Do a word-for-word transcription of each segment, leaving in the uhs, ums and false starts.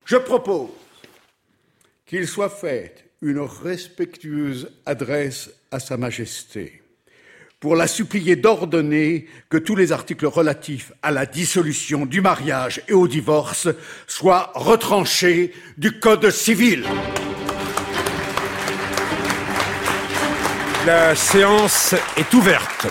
Je propose qu'il soit faite une respectueuse adresse à Sa Majesté pour la supplier d'ordonner que tous les articles relatifs à la dissolution du mariage et au divorce soient retranchés du Code civil. La séance est ouverte.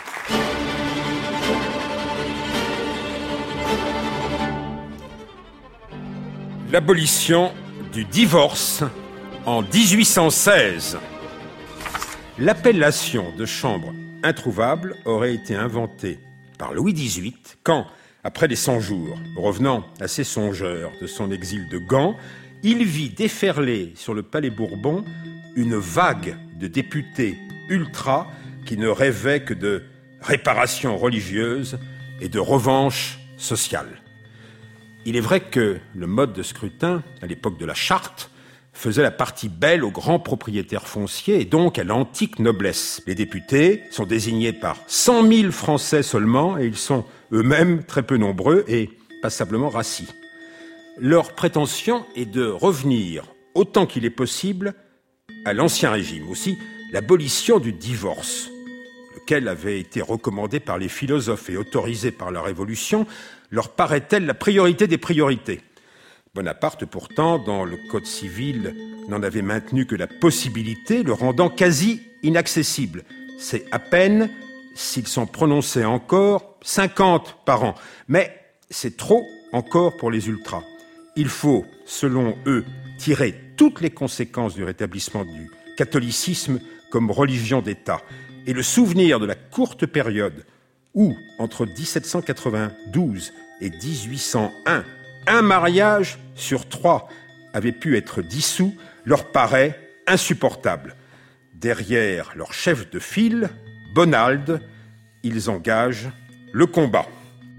L'abolition du divorce en dix-huit cent seize. L'appellation de chambre introuvable aurait été inventée par Louis dix-huit quand, après les cent-jours, revenant assez songeur de son exil de Gand, il vit déferler sur le Palais Bourbon une vague de députés ultras qui ne rêvaient que de réparation religieuse et de revanche sociale. Il est vrai que le mode de scrutin, à l'époque de la Charte, faisait la partie belle aux grands propriétaires fonciers et donc à l'antique noblesse. Les députés sont désignés par cent mille Français seulement et ils sont eux-mêmes très peu nombreux et passablement rassis. Leur prétention est de revenir, autant qu'il est possible, à l'Ancien Régime. Aussi, l'abolition du divorce, lequel avait été recommandé par les philosophes et autorisé par la Révolution, leur paraît-elle la priorité des priorités. Bonaparte, pourtant, dans le Code civil, n'en avait maintenu que la possibilité, le rendant quasi inaccessible. C'est à peine s'ils sont prononcés encore cinquante par an. Mais c'est trop encore pour les ultras. Il faut, selon eux, tirer toutes les conséquences du rétablissement du catholicisme comme religion d'État. Et le souvenir de la courte période où, entre dix-sept cent quatre-vingt-douze et dix-huit cent un, un mariage sur trois avait pu être dissous, leur paraît insupportable. Derrière leur chef de file, Bonald, ils engagent le combat.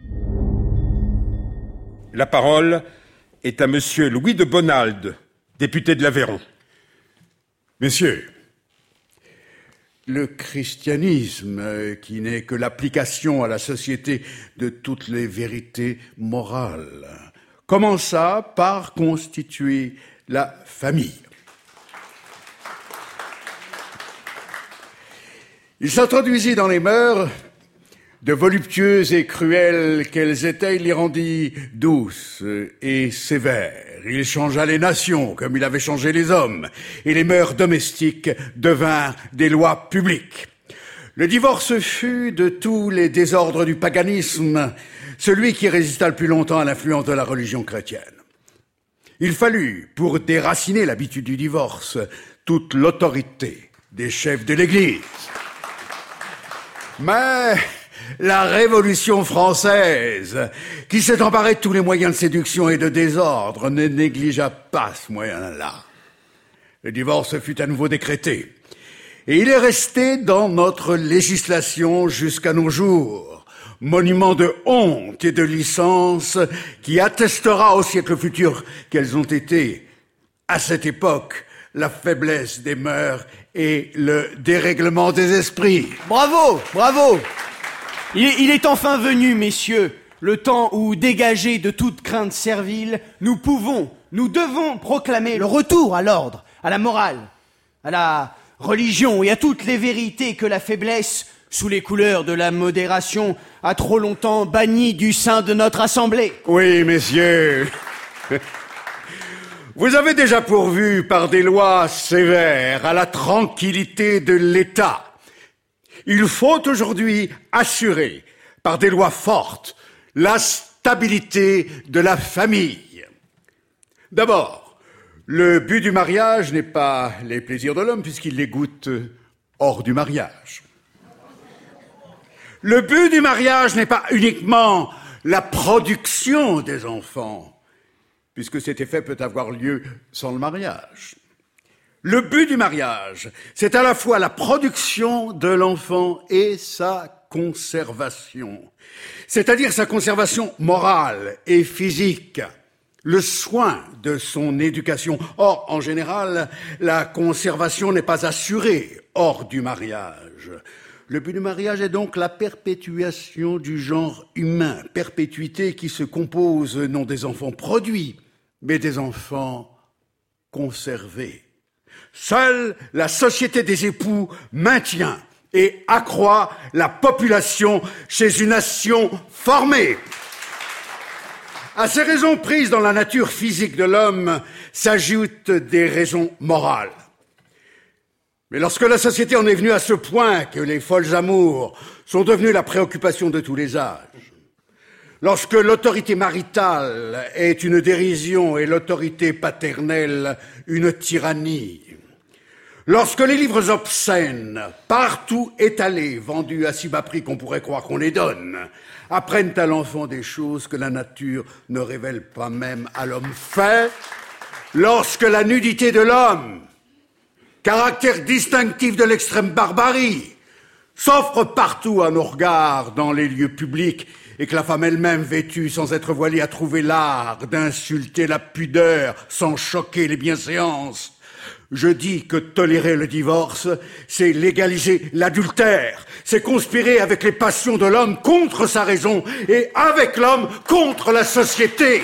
La parole est à monsieur Louis de Bonald, député de l'Aveyron. Messieurs, le christianisme, qui n'est que l'application à la société de toutes les vérités morales, commença par constituer la famille. Il s'introduisit dans les mœurs, de voluptueuses et cruelles qu'elles étaient, il les rendit douces et sévères. Il changea les nations comme il avait changé les hommes, et les mœurs domestiques devinrent des lois publiques. Le divorce fut, de tous les désordres du paganisme, celui qui résista le plus longtemps à l'influence de la religion chrétienne. Il fallut, pour déraciner l'habitude du divorce, toute l'autorité des chefs de l'Église. Mais la Révolution française, qui s'est emparée de tous les moyens de séduction et de désordre, ne négligea pas ce moyen-là. Le divorce fut à nouveau décrété, et il est resté dans notre législation jusqu'à nos jours, monument de honte et de licence qui attestera au siècle futur qu'elles ont été, à cette époque, la faiblesse des mœurs et le dérèglement des esprits. Bravo, bravo. Il est, il est enfin venu, messieurs, le temps où, dégagés de toute crainte servile, nous pouvons, nous devons proclamer le retour à l'ordre, à la morale, à la religion et à toutes les vérités que la faiblesse, sous les couleurs de la modération, a trop longtemps banni du sein de notre assemblée. Oui, messieurs. Vous avez déjà pourvu par des lois sévères à la tranquillité de l'État. Il faut aujourd'hui assurer, par des lois fortes, la stabilité de la famille. D'abord, le but du mariage n'est pas les plaisirs de l'homme, puisqu'il les goûte hors du mariage. Le but du mariage n'est pas uniquement la production des enfants, puisque cet effet peut avoir lieu sans le mariage. Le but du mariage, c'est à la fois la production de l'enfant et sa conservation, c'est-à-dire sa conservation morale et physique, le soin de son éducation. Or, en général, la conservation n'est pas assurée hors du mariage. Le but du mariage est donc la perpétuation du genre humain, perpétuité qui se compose non des enfants produits, mais des enfants conservés. Seule la société des époux maintient et accroît la population chez une nation formée. À ces raisons prises dans la nature physique de l'homme s'ajoutent des raisons morales. Mais lorsque la société en est venue à ce point que les folles amours sont devenues la préoccupation de tous les âges, lorsque l'autorité maritale est une dérision et l'autorité paternelle une tyrannie, lorsque les livres obscènes, partout étalés, vendus à si bas prix qu'on pourrait croire qu'on les donne, apprennent à l'enfant des choses que la nature ne révèle pas même à l'homme fait, lorsque la nudité de l'homme, caractère distinctif de l'extrême barbarie, s'offre partout à nos regards dans les lieux publics et que la femme elle-même vêtue sans être voilée a trouvé l'art d'insulter la pudeur sans choquer les bienséances. Je dis que tolérer le divorce, c'est légaliser l'adultère, c'est conspirer avec les passions de l'homme contre sa raison et avec l'homme contre la société.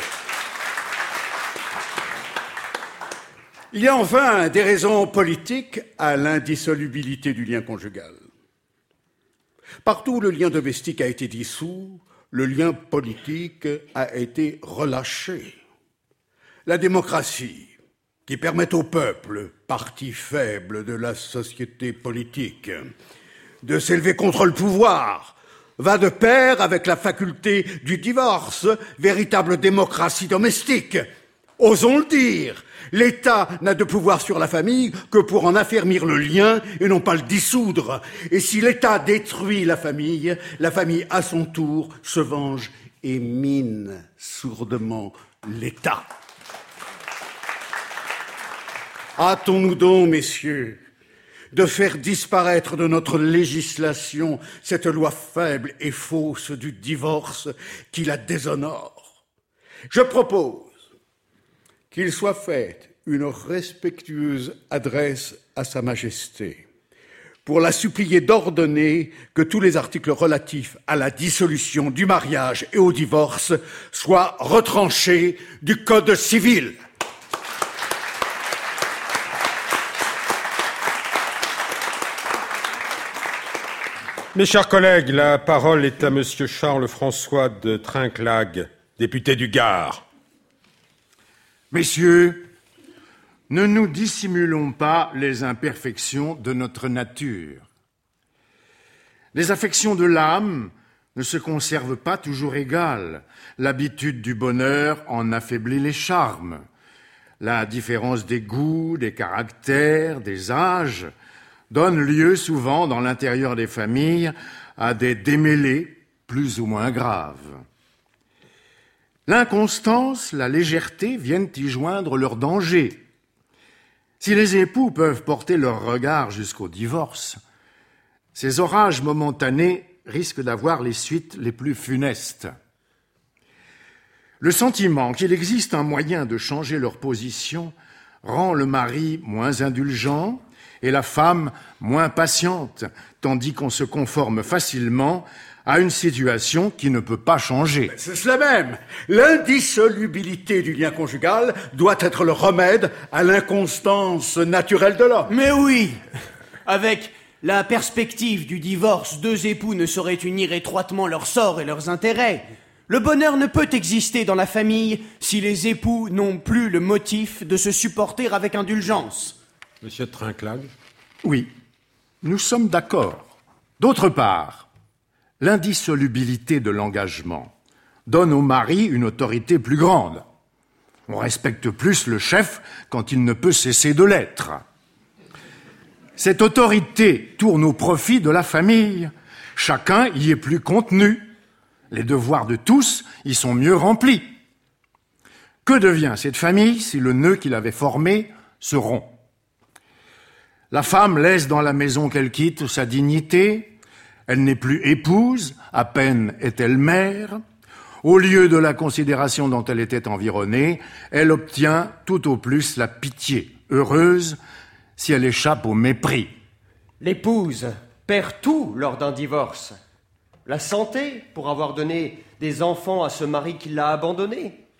Il y a enfin des raisons politiques à l'indissolubilité du lien conjugal. Partout où le lien domestique a été dissous, le lien politique a été relâché. La démocratie, qui permet au peuple, partie faible de la société politique, de s'élever contre le pouvoir, va de pair avec la faculté du divorce, véritable démocratie domestique. Osons le dire, l'État n'a de pouvoir sur la famille que pour en affermir le lien et non pas le dissoudre. Et si l'État détruit la famille, la famille à son tour se venge et mine sourdement l'État. Hâtons-nous donc, messieurs, de faire disparaître de notre législation cette loi faible et fausse du divorce qui la déshonore. Je propose qu'il soit fait une respectueuse adresse à Sa Majesté pour la supplier d'ordonner que tous les articles relatifs à la dissolution du mariage et au divorce soient retranchés du Code civil. Mes chers collègues, la parole est à Monsieur Charles-François de Trinquelague, député du Gard. Messieurs, ne nous dissimulons pas les imperfections de notre nature. Les affections de l'âme ne se conservent pas toujours égales. L'habitude du bonheur en affaiblit les charmes. La différence des goûts, des caractères, des âges donne lieu souvent dans l'intérieur des familles à des démêlés plus ou moins graves. L'inconstance, la légèreté viennent y joindre leurs dangers. Si les époux peuvent porter leur regard jusqu'au divorce, ces orages momentanés risquent d'avoir les suites les plus funestes. Le sentiment qu'il existe un moyen de changer leur position rend le mari moins indulgent et la femme moins patiente, tandis qu'on se conforme facilement à une situation qui ne peut pas changer. C'est cela même. L'indissolubilité du lien conjugal doit être le remède à l'inconstance naturelle de l'homme. Mais oui, avec la perspective du divorce, deux époux ne sauraient unir étroitement leurs sorts et leurs intérêts. Le bonheur ne peut exister dans la famille si les époux n'ont plus le motif de se supporter avec indulgence. Monsieur Trinquelague. Oui, nous sommes d'accord. D'autre part, l'indissolubilité de l'engagement donne au mari une autorité plus grande. On respecte plus le chef quand il ne peut cesser de l'être. Cette autorité tourne au profit de la famille. Chacun y est plus contenu. Les devoirs de tous y sont mieux remplis. Que devient cette famille si le nœud qu'il avait formé se rompt ? La femme laisse dans la maison qu'elle quitte sa dignité, elle n'est plus épouse, à peine est-elle mère. Au lieu de la considération dont elle était environnée, elle obtient tout au plus la pitié, heureuse si elle échappe au mépris. L'épouse perd tout lors d'un divorce. La santé pour avoir donné des enfants à ce mari qui l'a abandonnée.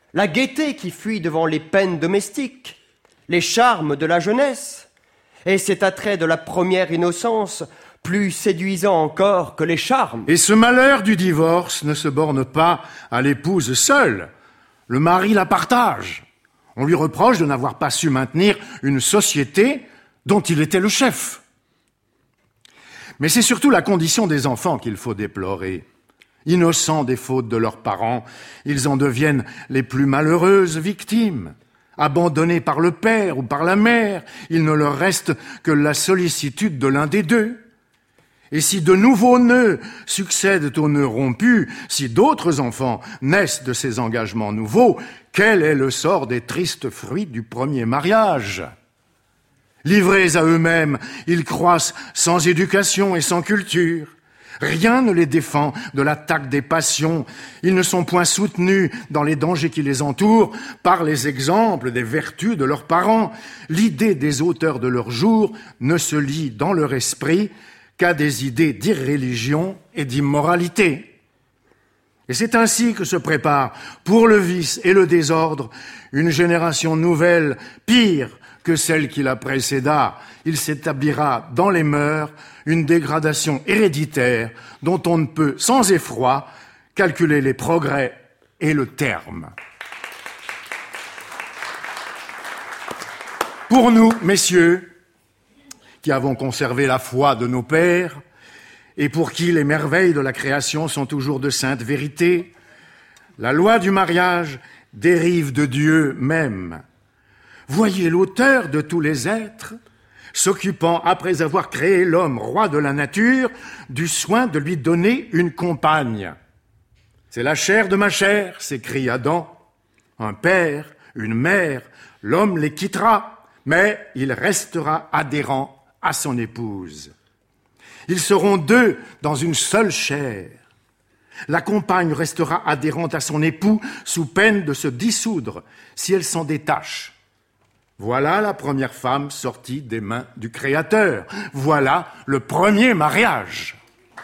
la gaieté qui fuit devant les peines domestiques, les charmes de la jeunesse, et cet attrait de la première innocence, plus séduisant encore que les charmes. Et ce malheur du divorce ne se borne pas à l'épouse seule. Le mari la partage. On lui reproche de n'avoir pas su maintenir une société dont il était le chef. Mais c'est surtout la condition des enfants qu'il faut déplorer. Innocents des fautes de leurs parents, ils en deviennent les plus malheureuses victimes. Abandonnés par le père ou par la mère, il ne leur reste que la sollicitude de l'un des deux. Et si de nouveaux nœuds succèdent aux nœuds rompus, si d'autres enfants naissent de ces engagements nouveaux, quel est le sort des tristes fruits du premier mariage ? Livrés à eux-mêmes, ils croissent sans éducation et sans culture. Rien ne les défend de l'attaque des passions. Ils ne sont point soutenus dans les dangers qui les entourent par les exemples des vertus de leurs parents. L'idée des auteurs de leur jour ne se lie dans leur esprit qu'à des idées d'irréligion et d'immoralité. Et c'est ainsi que se prépare, pour le vice et le désordre, une génération nouvelle, pire que celle qui la précéda. Il s'établira dans les mœurs une dégradation héréditaire dont on ne peut, sans effroi, calculer les progrès et le terme. Pour nous, messieurs, qui avons conservé la foi de nos pères, et pour qui les merveilles de la création sont toujours de saintes vérités, la loi du mariage dérive de Dieu même. Voyez l'auteur de tous les êtres s'occupant, après avoir créé l'homme roi de la nature, du soin de lui donner une compagne. C'est la chair de ma chair, s'écrie Adam. Un père, une mère, l'homme les quittera, mais il restera adhérent à son épouse. Ils seront deux dans une seule chair. La compagne restera adhérente à son époux sous peine de se dissoudre si elle s'en détache. Voilà la première femme sortie des mains du Créateur. Voilà le premier mariage.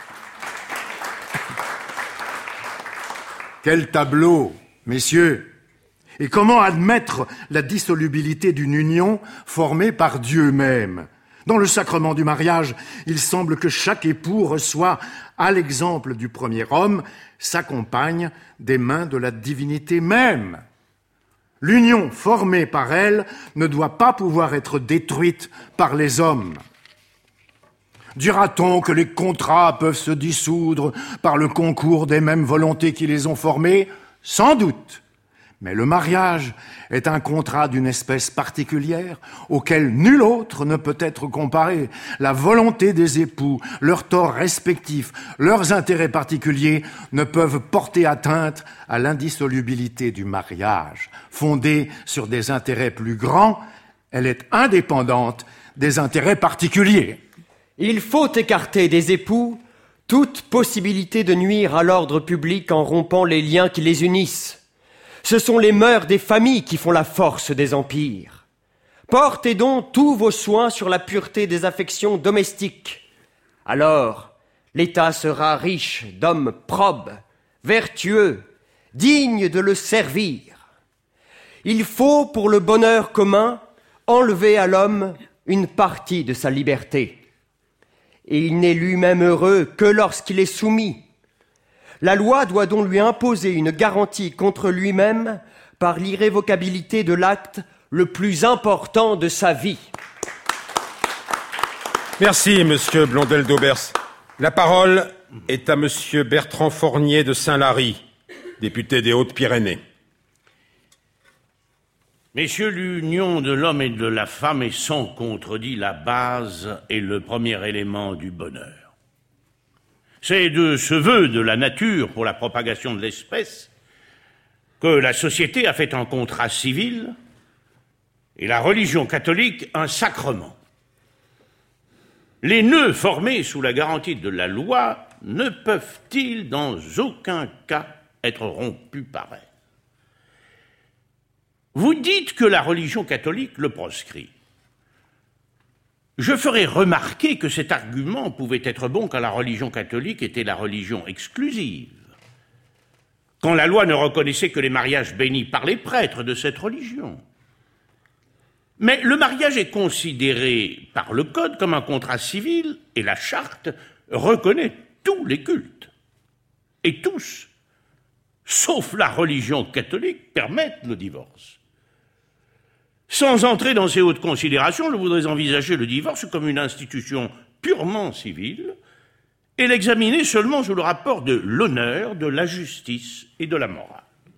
Quel tableau, messieurs! Et comment admettre la dissolubilité d'une union formée par Dieu même? Dans le sacrement du mariage, il semble que chaque époux reçoit, à l'exemple du premier homme, sa compagne des mains de la divinité même. L'union formée par elle ne doit pas pouvoir être détruite par les hommes. Dira-t-on que les contrats peuvent se dissoudre par le concours des mêmes volontés qui les ont formés? Sans doute. Mais le mariage est un contrat d'une espèce particulière auquel nul autre ne peut être comparé. La volonté des époux, leurs torts respectifs, leurs intérêts particuliers ne peuvent porter atteinte à l'indissolubilité du mariage. Fondée sur des intérêts plus grands, elle est indépendante des intérêts particuliers. Il faut écarter des époux toute possibilité de nuire à l'ordre public en rompant les liens qui les unissent. Ce sont les mœurs des familles qui font la force des empires. Portez donc tous vos soins sur la pureté des affections domestiques. Alors, l'État sera riche d'hommes probes, vertueux, dignes de le servir. Il faut, pour le bonheur commun, enlever à l'homme une partie de sa liberté. Et il n'est lui-même heureux que lorsqu'il est soumis. La loi doit donc lui imposer une garantie contre lui-même par l'irrévocabilité de l'acte le plus important de sa vie. Merci, monsieur Blondel d'Aubers. La parole est à monsieur Bertrand Fournier de Saint-Lary, député des Hautes-Pyrénées. Messieurs, l'union de l'homme et de la femme est sans contredit la base et le premier élément du bonheur. C'est de ce vœu de la nature pour la propagation de l'espèce que la société a fait un contrat civil et la religion catholique un sacrement. Les nœuds formés sous la garantie de la loi ne peuvent-ils dans aucun cas être rompus par elle? Vous dites que la religion catholique le proscrit. Je ferai remarquer que cet argument pouvait être bon quand la religion catholique était la religion exclusive. quand la loi ne reconnaissait que les mariages bénis par les prêtres de cette religion. Mais le mariage est considéré par le Code comme un contrat civil et la Charte reconnaît tous les cultes. Et tous, sauf la religion catholique, permettent le divorce. Sans entrer dans ces hautes considérations, je voudrais envisager le divorce comme une institution purement civile et l'examiner seulement sous le rapport de l'honneur, de la justice et de la morale.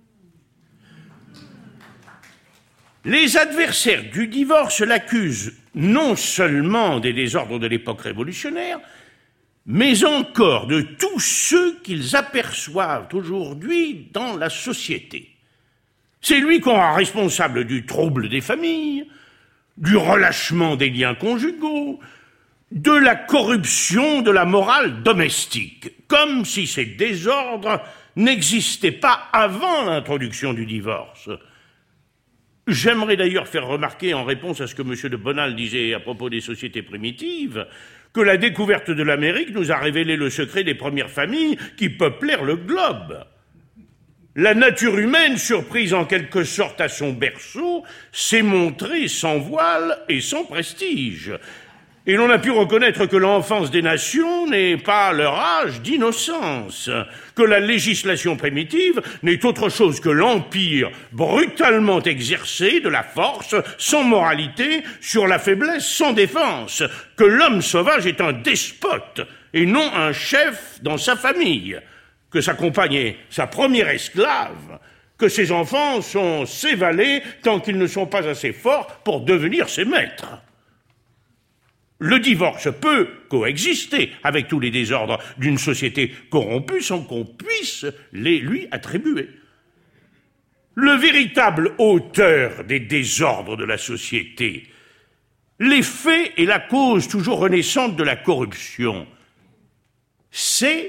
Les adversaires du divorce l'accusent non seulement des désordres de l'époque révolutionnaire, mais encore de tous ceux qu'ils aperçoivent aujourd'hui dans la société. C'est lui qu'on rend responsable du trouble des familles, du relâchement des liens conjugaux, de la corruption de la morale domestique, comme si ces désordres n'existaient pas avant l'introduction du divorce. J'aimerais d'ailleurs faire remarquer, en réponse à ce que M. de Bonald disait à propos des sociétés primitives, que la découverte de l'Amérique nous a révélé le secret des premières familles qui peuplèrent le globe. La nature humaine, surprise en quelque sorte à son berceau, s'est montrée sans voile et sans prestige. Et l'on a pu reconnaître que l'enfance des nations n'est pas leur âge d'innocence, que la législation primitive n'est autre chose que l'empire brutalement exercé de la force, sans moralité, sur la faiblesse, sans défense, que l'homme sauvage est un despote et non un chef dans sa famille, que sa compagne est sa première esclave, que ses enfants sont ses valets tant qu'ils ne sont pas assez forts pour devenir ses maîtres. Le divorce peut coexister avec tous les désordres d'une société corrompue sans qu'on puisse les lui attribuer. Le véritable auteur des désordres de la société, l'effet et la cause toujours renaissante de la corruption, c'est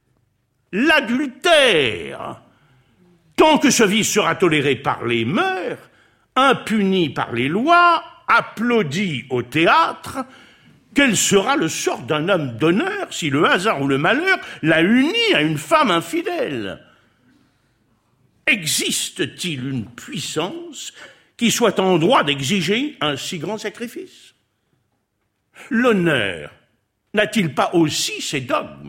l'adultère. Tant que ce vice sera toléré par les mœurs, impuni par les lois, applaudi au théâtre, quel sera le sort d'un homme d'honneur si le hasard ou le malheur l'a uni à une femme infidèle? Existe-t-il une puissance qui soit en droit d'exiger un si grand sacrifice? L'honneur n'a-t-il pas aussi ses dogmes?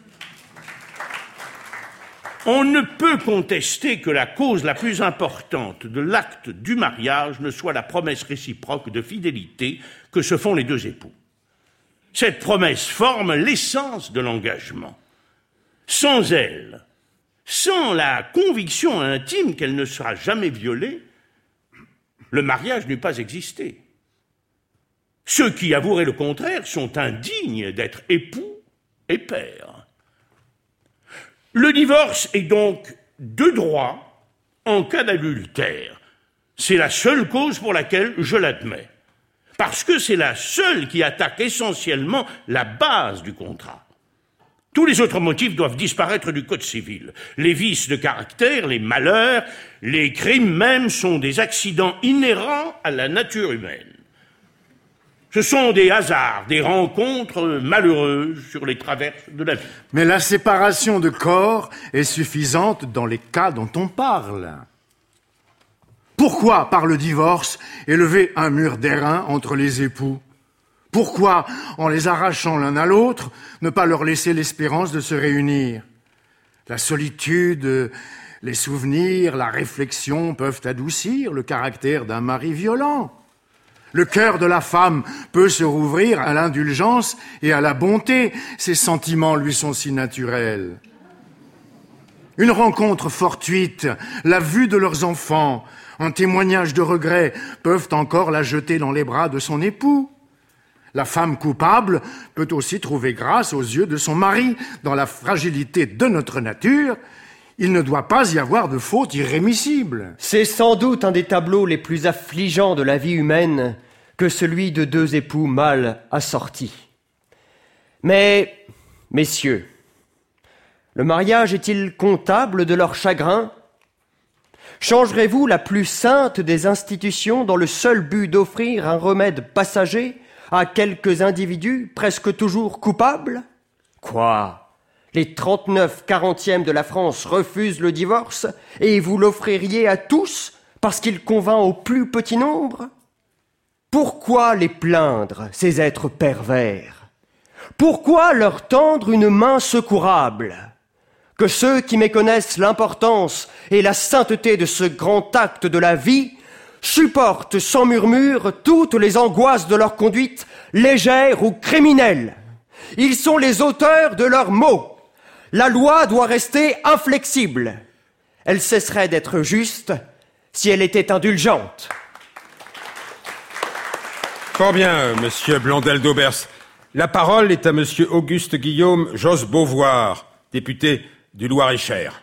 On ne peut contester que la cause la plus importante de l'acte du mariage ne soit la promesse réciproque de fidélité que se font les deux époux. Cette promesse forme l'essence de l'engagement. Sans elle, sans la conviction intime qu'elle ne sera jamais violée, le mariage n'eût pas existé. Ceux qui avoueraient le contraire sont indignes d'être époux et pères. Le divorce est donc de droit en cas d'adultère. C'est la seule cause pour laquelle je l'admets. Parce que c'est la seule qui attaque essentiellement la base du contrat. Tous les autres motifs doivent disparaître du Code civil. Les vices de caractère, les malheurs, les crimes même sont des accidents inhérents à la nature humaine. Ce sont des hasards, des rencontres malheureuses sur les traverses de la vie. Mais la séparation de corps est suffisante dans les cas dont on parle. Pourquoi, par le divorce, élever un mur d'airain entre les époux? Pourquoi, en les arrachant l'un à l'autre, ne pas leur laisser l'espérance de se réunir? La solitude, les souvenirs, la réflexion peuvent adoucir le caractère d'un mari violent. Le cœur de la femme peut se rouvrir à l'indulgence et à la bonté. Ces sentiments lui sont si naturels. Une rencontre fortuite, la vue de leurs enfants, un témoignage de regret peuvent encore la jeter dans les bras de son époux. La femme coupable peut aussi trouver grâce aux yeux de son mari. Dans la fragilité de notre nature, il ne doit pas y avoir de faute irrémissible. C'est sans doute un des tableaux les plus affligeants de la vie humaine que celui de deux époux mal assortis. Mais, messieurs, le mariage est-il comptable de leur chagrin? Changerez-vous la plus sainte des institutions dans le seul but d'offrir un remède passager à quelques individus presque toujours coupables? Quoi? Les trente-neuf quarantièmes de la France refusent le divorce et vous l'offririez à tous parce qu'il convainc au plus petit nombre? Pourquoi les plaindre, ces êtres pervers? Pourquoi leur tendre une main secourable? Que ceux qui méconnaissent l'importance et la sainteté de ce grand acte de la vie supportent sans murmure toutes les angoisses de leur conduite, légère ou criminelle. Ils sont les auteurs de leurs maux. La loi doit rester inflexible. Elle cesserait d'être juste si elle était indulgente. Fort bien, monsieur Blondel d'Aubers. La parole est à monsieur Auguste Guillaume Josse Beauvoir, député du Loir-et-Cher.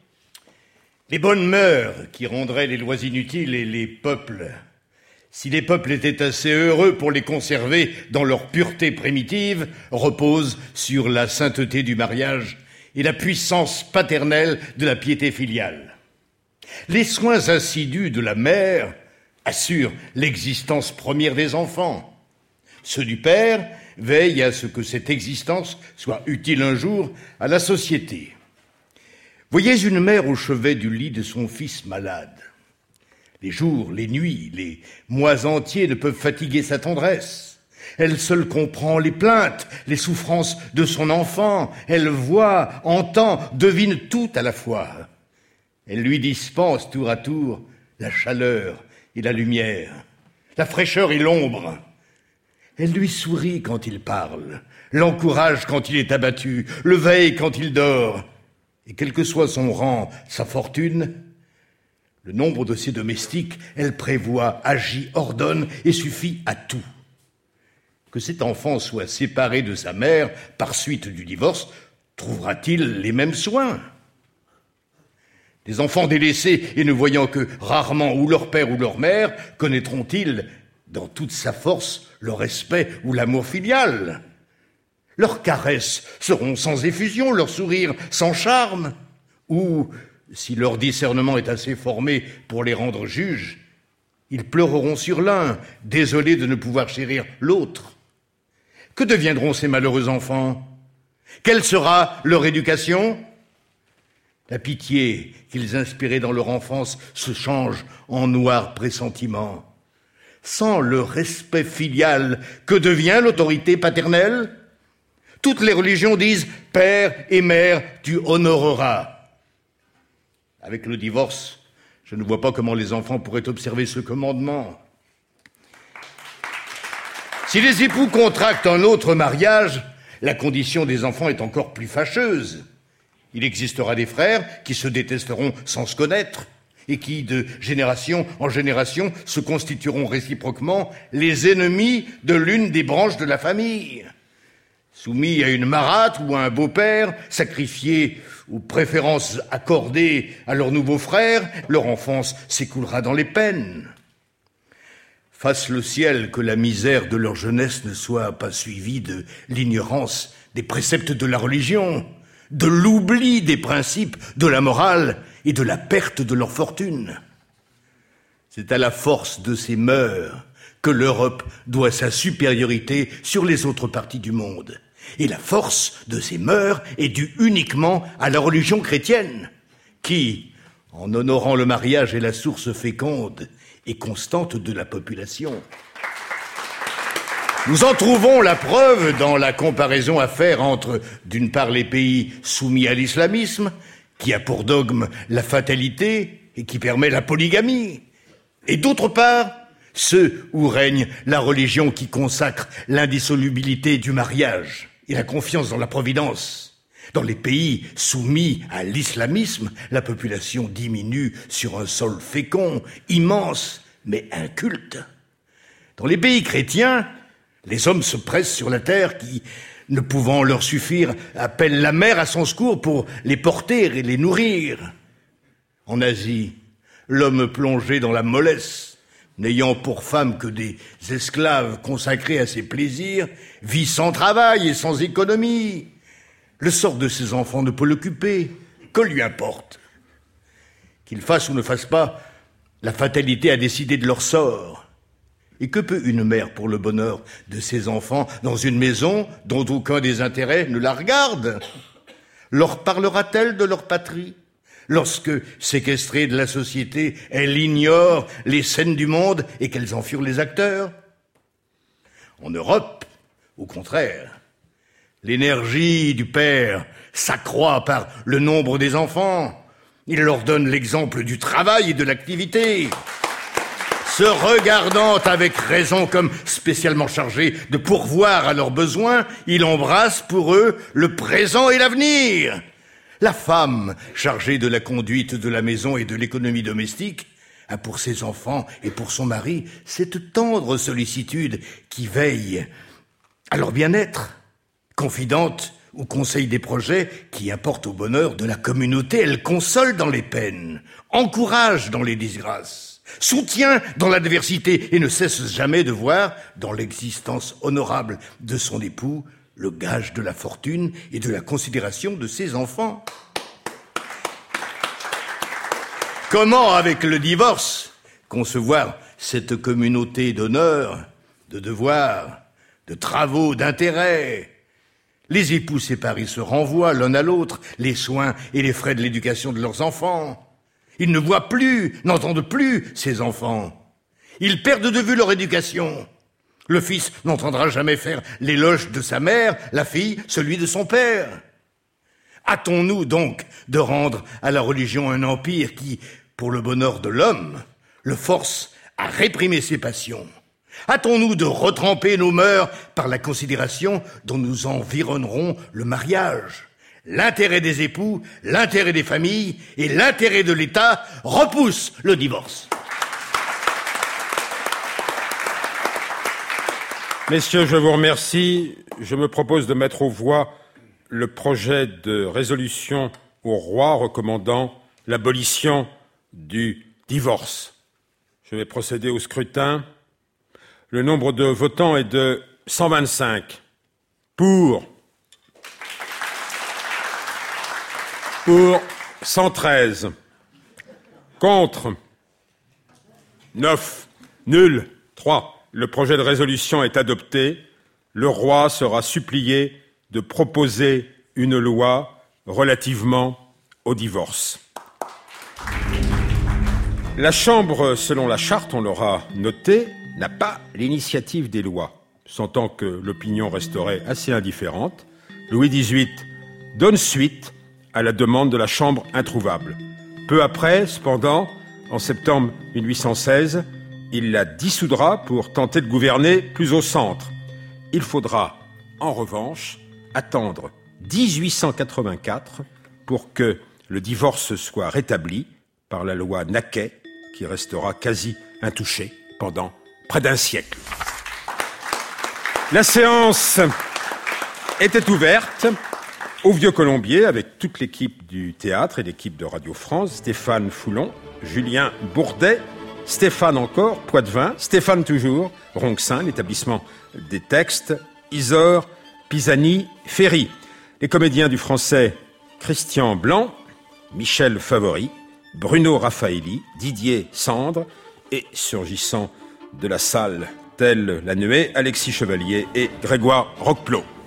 Les bonnes mœurs qui rendraient les lois inutiles et les peuples, si les peuples étaient assez heureux pour les conserver dans leur pureté primitive, reposent sur la sainteté du mariage et la puissance paternelle de la piété filiale. Les soins assidus de la mère assurent l'existence première des enfants. Ceux du père veillent à ce que cette existence soit utile un jour à la société. Voyez une mère au chevet du lit de son fils malade. Les jours, les nuits, les mois entiers ne peuvent fatiguer sa tendresse. Elle seule comprend les plaintes, les souffrances de son enfant. Elle voit, entend, devine tout à la fois. Elle lui dispense tour à tour la chaleur et la lumière, la fraîcheur et l'ombre. Elle lui sourit quand il parle, l'encourage quand il est abattu, le veille quand il dort. Et quel que soit son rang, sa fortune, le nombre de ses domestiques, elle prévoit, agit, ordonne et suffit à tout. Que cet enfant soit séparé de sa mère par suite du divorce, trouvera-t-il les mêmes soins? Des enfants délaissés et ne voyant que rarement ou leur père ou leur mère, connaîtront-ils dans toute sa force le respect ou l'amour filial? Leurs caresses seront sans effusion, leurs sourires sans charme? Ou, si leur discernement est assez formé pour les rendre juges, ils pleureront sur l'un, désolés de ne pouvoir chérir l'autre? Que deviendront ces malheureux enfants? Quelle sera leur éducation? La pitié qu'ils inspiraient dans leur enfance se change en noir pressentiment. Sans le respect filial, que devient l'autorité paternelle? Toutes les religions disent « Père et mère, tu honoreras ». Avec le divorce, je ne vois pas comment les enfants pourraient observer ce commandement. Si les époux contractent un autre mariage, la condition des enfants est encore plus fâcheuse. Il existera des frères qui se détesteront sans se connaître et qui, de génération en génération, se constitueront réciproquement les ennemis de l'une des branches de la famille. Soumis à une marâtre ou à un beau-père, sacrifiés aux préférences accordées à leurs nouveaux frères, leur enfance s'écoulera dans les peines. Fasse le ciel que la misère de leur jeunesse ne soit pas suivie de l'ignorance des préceptes de la religion, de l'oubli des principes de la morale et de la perte de leur fortune. C'est à la force de ces mœurs que l'Europe doit sa supériorité sur les autres parties du monde. Et la force de ces mœurs est due uniquement à la religion chrétienne, qui, en honorant le mariage, est la source féconde et constante de la population. Nous en trouvons la preuve dans la comparaison à faire entre, d'une part, les pays soumis à l'islamisme, qui a pour dogme la fatalité et qui permet la polygamie, et d'autre part, ceux où règne la religion qui consacre l'indissolubilité du mariage et la confiance dans la providence. Dans les pays soumis à l'islamisme, la population diminue sur un sol fécond, immense, mais inculte. Dans les pays chrétiens, les hommes se pressent sur la terre qui, ne pouvant leur suffire, appellent la mer à son secours pour les porter et les nourrir. En Asie, l'homme plongé dans la mollesse, n'ayant pour femme que des esclaves consacrés à ses plaisirs, vit sans travail et sans économie. Le sort de ses enfants ne peut l'occuper. Que lui importe? Qu'ils fassent ou ne fassent pas, la fatalité a décidé de leur sort. Et que peut une mère pour le bonheur de ses enfants dans une maison dont aucun des intérêts ne la regarde? Leur parlera-t-elle de leur patrie? Lorsque, séquestrée de la société, elle ignore les scènes du monde et qu'elles en furent les acteurs? En Europe, au contraire, l'énergie du père s'accroît par le nombre des enfants. Il leur donne l'exemple du travail et de l'activité. Se regardant avec raison comme spécialement chargés de pourvoir à leurs besoins, il embrasse pour eux le présent et l'avenir. La femme, chargée de la conduite de la maison et de l'économie domestique, a pour ses enfants et pour son mari cette tendre sollicitude qui veille à leur bien-être. Confidente ou conseille des projets qui apportent au bonheur de la communauté, elle console dans les peines, encourage dans les disgrâces, soutient dans l'adversité et ne cesse jamais de voir dans l'existence honorable de son époux le gage de la fortune et de la considération de ses enfants. Comment, avec le divorce, concevoir cette communauté d'honneur, de devoirs, de travaux, d'intérêts? Les époux séparés se renvoient l'un à l'autre les soins et les frais de l'éducation de leurs enfants. Ils ne voient plus, n'entendent plus ces enfants. Ils perdent de vue leur éducation. Le fils n'entendra jamais faire l'éloge de sa mère, la fille celui de son père. Hâtons-nous donc de rendre à la religion un empire qui, pour le bonheur de l'homme, le force à réprimer ses passions. Hâtons-nous de retremper nos mœurs par la considération dont nous environnerons le mariage. L'intérêt des époux, l'intérêt des familles et l'intérêt de l'État repoussent le divorce. Messieurs, je vous remercie. Je me propose de mettre aux voix le projet de résolution au roi recommandant l'abolition du divorce. Je vais procéder au scrutin. Le nombre de votants est de cent vingt-cinq. Pour. Pour cent treize. Contre. neuf. Nul. trois. Le projet de résolution est adopté. Le roi sera supplié de proposer une loi relativement au divorce. La Chambre, selon la charte, on l'aura noté, n'a pas l'initiative des lois. Sentant que l'opinion resterait assez indifférente, Louis dix-huit donne suite à la demande de la Chambre introuvable. Peu après, cependant, en septembre mille huit cent seize, il la dissoudra pour tenter de gouverner plus au centre. Il faudra, en revanche, attendre dix-huit cent quatre-vingt-quatre pour que le divorce soit rétabli par la loi Naquet, qui restera quasi intouchée pendant près d'un siècle. La séance était ouverte au Vieux Colombier avec toute l'équipe du théâtre et l'équipe de Radio France, Stéphane Foulon, Julien Bourdet, Stéphane encore, Poitvin, Stéphane toujours, Ronxin, l'établissement des textes, Isor, Pisani, Ferry. Les comédiens du français Christian Blanc, Michel Favori, Bruno Raffaelli, Didier Sandre et, surgissant de la salle telle la nuée, Alexis Chevalier et Grégoire Roqueplot.